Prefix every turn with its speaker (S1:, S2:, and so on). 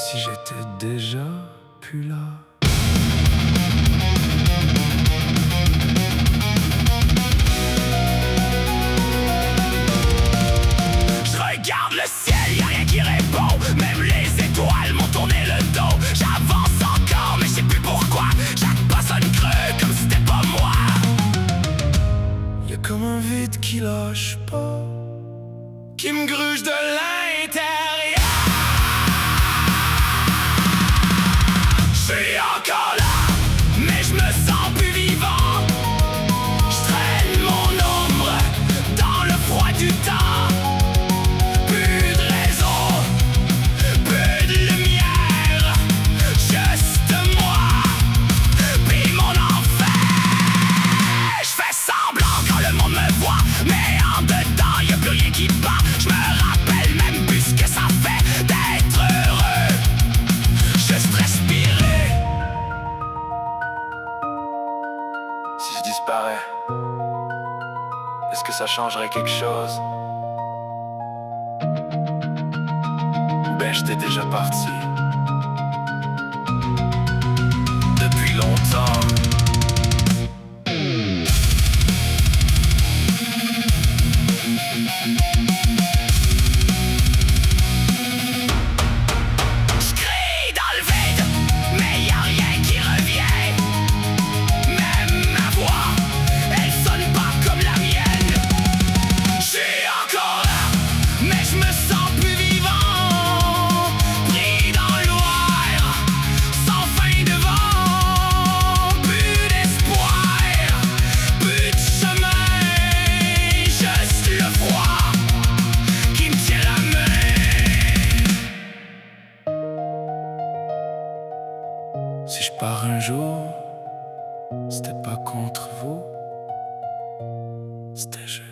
S1: si j'étais déjà plus là.
S2: Je regarde le ciel, y'a rien qui répond. Même les étoiles m'ont tourné le dos. J'avance encore, mais je sais plus pourquoi. Chaque pas sonne creux, comme si c'était pas moi.
S1: Y'a comme un vide qui lâche pas, qui me gruge de l'intérieur.
S2: Je suis encore là, mais je me sens plus vivant. Je traîne mon ombre dans le froid du temps. Plus de raison, plus de lumière. Juste moi, puis mon enfer. Je fais semblant quand le monde me voit, mais en dedans y'a plus rien qui bat. Je me rappelle même plus ce que ça fait d'être heureux. Juste respirer.
S1: Si je disparais, est-ce que ça changerait quelque chose? Ben j'étais déjà parti depuis longtemps.
S2: Je crie dans le vide, mais y'a rien qui revient. Même ma voix, elle sonne pas comme la mienne. J'suis encore là, mais je me sens plus vivant. Pris dans le noir, sans fin de vent. Plus d'espoir, plus de chemin. Juste le froid qui me tient la main.
S1: Si je pars un jour, c'était pas contre vous, c'était juste